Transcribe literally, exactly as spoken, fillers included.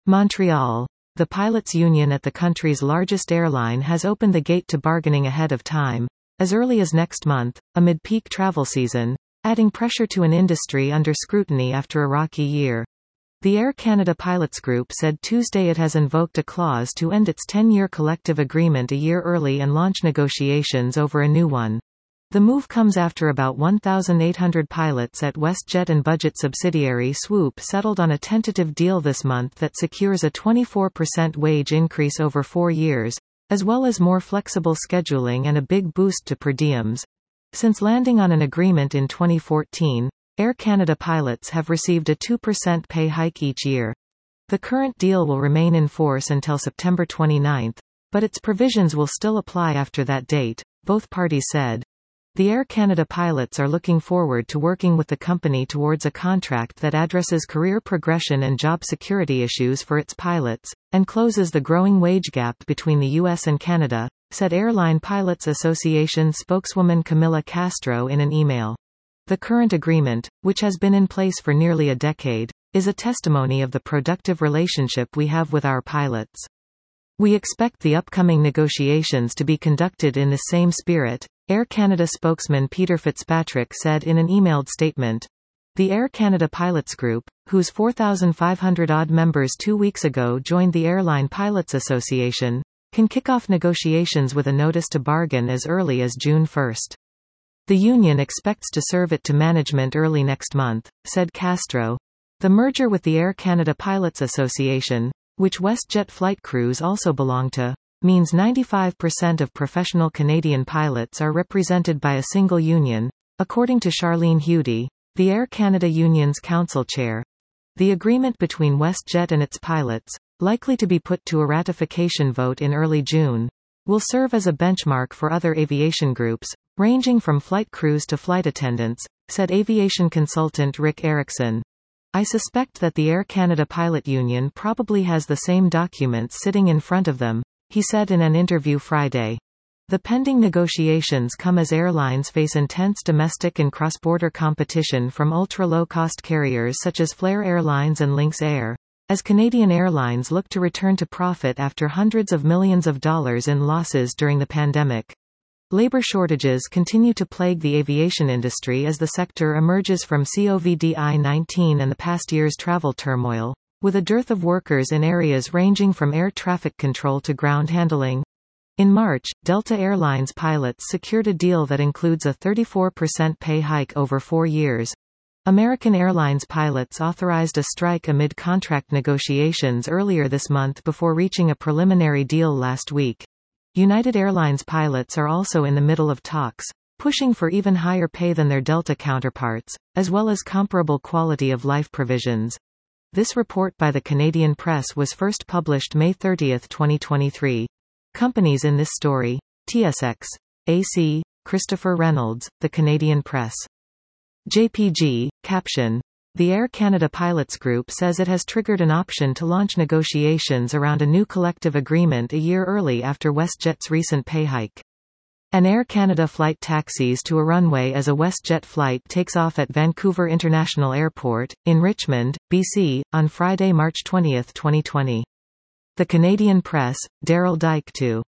Montreal. The pilots' union at the country's largest airline has opened the gate to bargaining ahead of time, as early as next month, amid peak travel season, adding pressure to an industry under scrutiny after a rocky year. The Air Canada Pilots Group said Tuesday it has invoked a clause to end its ten-year collective agreement a year early and launch negotiations over a new one. The move comes after about one thousand eight hundred pilots at WestJet and budget subsidiary Swoop settled on a tentative deal this month that secures a twenty-four percent wage increase over four years, as well as more flexible scheduling and a big boost to per diems. Since landing on an agreement in twenty fourteen, Air Canada pilots have received a two percent pay hike each year. The current deal will remain in force until September twenty-ninth, but its provisions will still apply after that date, both parties said. The Air Canada pilots are looking forward to working with the company towards a contract that addresses career progression and job security issues for its pilots, and closes the growing wage gap between the U S and Canada, said Airline Pilots Association spokeswoman Camila Castro in an email. The current agreement, which has been in place for nearly a decade, is a testimony of the productive relationship we have with our pilots. We expect the upcoming negotiations to be conducted in the same spirit, Air Canada spokesman Peter Fitzpatrick said in an emailed statement. The Air Canada Pilots Group, whose four thousand five hundred odd members two weeks ago joined the Airline Pilots Association, can kick off negotiations with a notice to bargain as early as June first. The union expects to serve it to management early next month, said Castro. The merger with the Air Canada Pilots Association, which WestJet flight crews also belong to, means ninety-five percent of professional Canadian pilots are represented by a single union, according to Charlene Hudy, the Air Canada Union's council chair. The agreement between WestJet and its pilots, likely to be put to a ratification vote in early June, will serve as a benchmark for other aviation groups, ranging from flight crews to flight attendants, said aviation consultant Rick Erickson. I suspect that the Air Canada Pilot Union probably has the same documents sitting in front of them, he said in an interview Friday. The pending negotiations come as airlines face intense domestic and cross-border competition from ultra-low-cost carriers such as Flair Airlines and Lynx Air, as Canadian Airlines look to return to profit after hundreds of millions of dollars in losses during the pandemic. Labor shortages continue to plague the aviation industry as the sector emerges from COVID nineteen and the past year's travel turmoil, with a dearth of workers in areas ranging from air traffic control to ground handling. In March, Delta Air Lines pilots secured a deal that includes a thirty-four percent pay hike over four years. American Airlines pilots authorized a strike amid contract negotiations earlier this month before reaching a preliminary deal last week. United Airlines pilots are also in the middle of talks, pushing for even higher pay than their Delta counterparts, as well as comparable quality of life provisions. This report by the Canadian Press was first published May thirtieth twenty twenty-three. Companies in this story: T S X, A C, Christopher Reynolds, The Canadian Press. J P G, caption. The Air Canada Pilots Group says it has triggered an option to launch negotiations around a new collective agreement a year early after WestJet's recent pay hike. An Air Canada flight taxis to a runway as a WestJet flight takes off at Vancouver International Airport, in Richmond, B C, on Friday, March twentieth twenty twenty. The Canadian Press, Daryl Dyke two.